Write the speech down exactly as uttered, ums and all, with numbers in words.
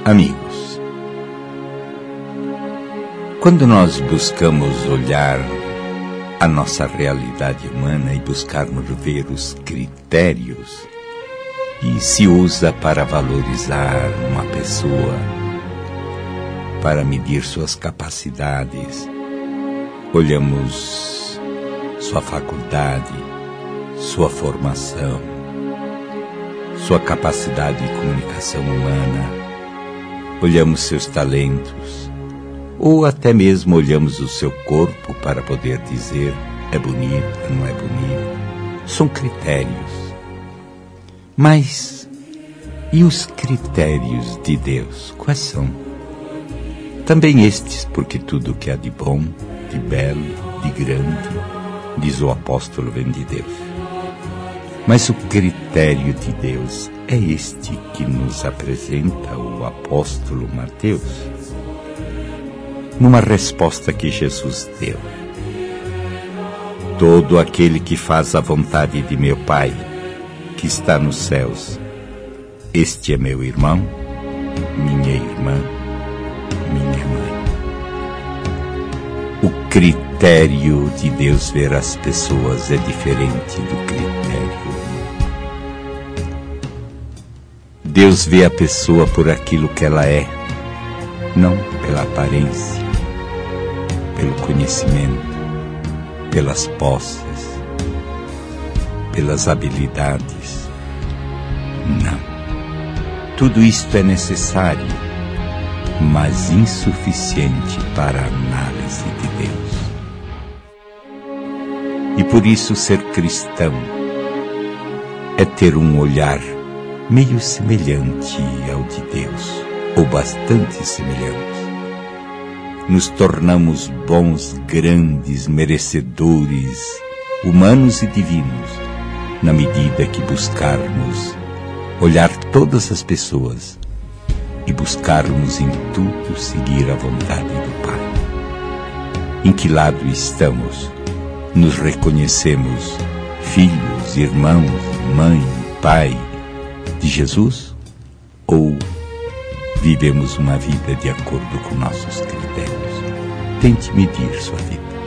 Amigos, quando nós buscamos olhar a nossa realidade humana e buscarmos ver os critérios que se usa para valorizar uma pessoa, para medir suas capacidades, olhamos sua faculdade, sua formação, sua capacidade de comunicação humana, olhamos seus talentos, ou até mesmo olhamos o seu corpo para poder dizer é bonito, não é bonito. São critérios. Mas e os critérios de Deus? Quais são? Também estes, porque tudo que há de bom, de belo, de grande, diz o apóstolo, vem de Deus. Mas o critério de Deus é este que nos apresenta o apóstolo Mateus, numa resposta que Jesus deu. Todo aquele que faz a vontade de meu Pai, que está nos céus, este é meu irmão, minha irmã, minha mãe. O critério de Deus ver as pessoas é diferente do critério humano. Deus vê a pessoa por aquilo que ela é, não pela aparência, pelo conhecimento, pelas posses, pelas habilidades. Não. Tudo isto é necessário, mas insuficiente para a análise de Deus. E por isso ser cristão é ter um olhar meio semelhante ao de Deus, ou bastante semelhante. Nos tornamos bons, grandes, merecedores, humanos e divinos, na medida que buscarmos olhar todas as pessoas e buscarmos em tudo seguir a vontade do Pai. Em que lado estamos? Nos reconhecemos filhos, irmãos, mãe, pai de Jesus? Ou vivemos uma vida de acordo com nossos critérios? Tente medir sua vida.